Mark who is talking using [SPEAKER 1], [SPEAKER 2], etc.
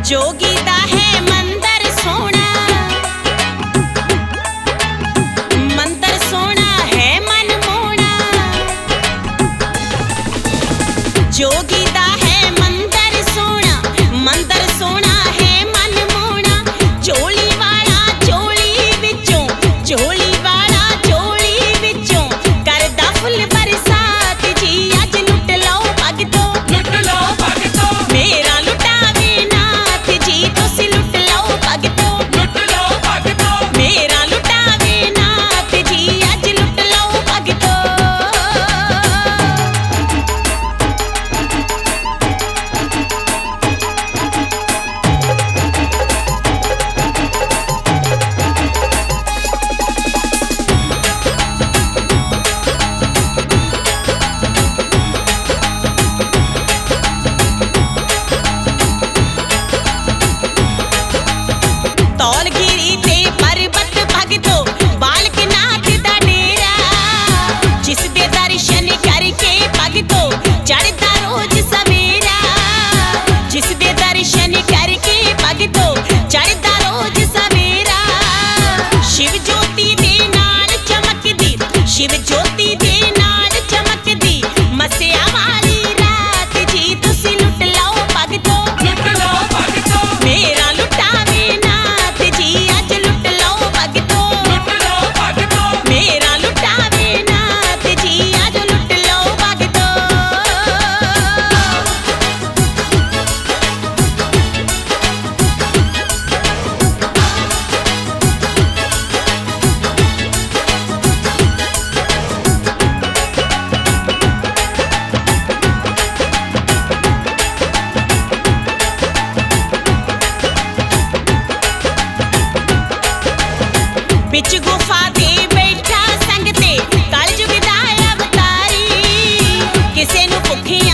[SPEAKER 1] जोगी दा है मंदर सोना, मंदर सोना है मन मोना। जोगी दा है मंदर सोना, मंदर सोना है मन मोना। झोली वाला झोली विचों, झोली वाला झोली विचों करदा फुल बरसात जी। अज लुट लो भगतो,
[SPEAKER 2] लुट लो भगतो,
[SPEAKER 1] मेरा लुटावे नाथ जी। तुसी लुट लो भगतो,
[SPEAKER 2] लुट लो भगतो,
[SPEAKER 1] मेरा लुटावे नाथ जी। अज लुट लो भगतो। धौलगिरी ते पर्वत भगतो, बालकनाथ दा डेरा। जिस दे दर्शन करके भगतो चढ़दा रोज सवेरा। जिस दे दर्शन करके भगतो चढ़दा रोज सवेरा। शिव ज्योति दे नाल चमकदी, शिव ज्योति दे नाल चमकदी मस्या वाली रात जी। तुसी लुट लो भगतो,
[SPEAKER 2] लुट लो भगतो,
[SPEAKER 1] मेरा लुटावे नाथ जी। अज लुट लो भगतो,
[SPEAKER 2] लुट लो भगतो,
[SPEAKER 1] मेरा लुटावे नाथ जी। अज लुट लो भगतो। बिच गुफा दे बैठा संग ते कलयुग दा अवतारी। किसे नू भुखी